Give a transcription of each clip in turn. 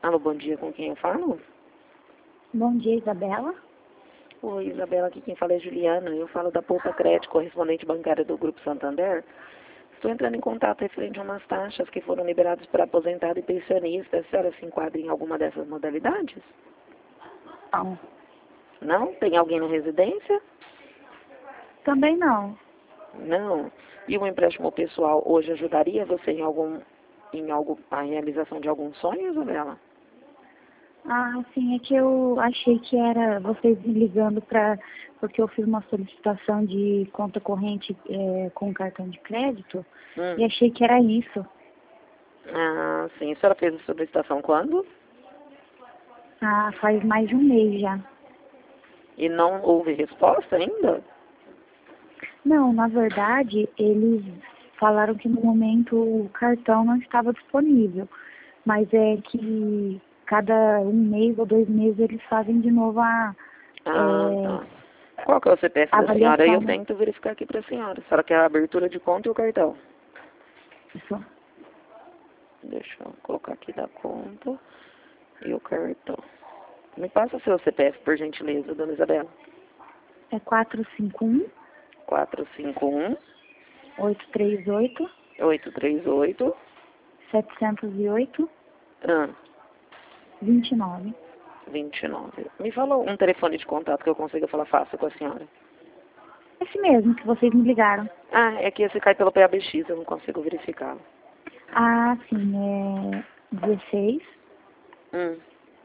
Alô, bom dia, com quem eu falo? Bom dia, Isabela. Oi, Isabela, aqui quem fala é Juliana. Eu falo da Poupa Crédito, correspondente bancária do Grupo Santander. Estou entrando em contato referente a umas taxas que foram liberadas para aposentado e pensionista. A senhora se enquadra em alguma dessas modalidades? Não. Não? Tem alguém na residência? Também não. Não. E o empréstimo pessoal hoje ajudaria você a realização de algum sonho, Isabela? Ah, sim, é que eu achei que era vocês me ligando porque eu fiz uma solicitação de conta corrente com cartão de crédito e achei que era isso. Ah, sim. A senhora fez a solicitação quando? Ah, faz mais de um mês já. E não houve resposta ainda? Não, na verdade, eles falaram que no momento o cartão não estava disponível, mas é que cada um mês ou 2 meses eles fazem de novo a Tá. Qual que é o CPF da senhora? avaliação, Eu né? tento verificar aqui para a senhora. A senhora quer a abertura de conta e o cartão? Isso. Deixa eu colocar aqui da conta e o cartão. Me passa o seu CPF, por gentileza, dona Isabela. É 451 451 838 838 708 ah, 29. 29. Me fala um telefone de contato que eu consiga falar fácil com a senhora. Esse mesmo que vocês me ligaram. Ah, é que esse cai pelo PABX, eu não consigo verificá-lo. Ah, sim, é 16 Hum,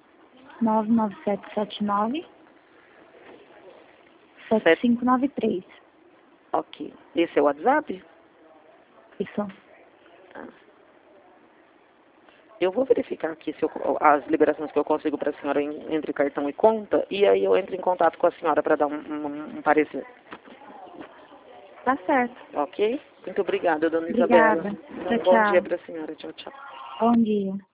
99779 sete, 7593. ok. Esse é o WhatsApp? Isso. Ah. Eu vou verificar aqui se as liberações que eu consigo para a senhora entre cartão e conta, e aí eu entro em contato com a senhora para dar um parecer. Tá certo. Ok? Muito obrigada, dona Isabela. Obrigada. Um Tchau, bom dia tchau. para a senhora. Tchau, tchau. Bom dia.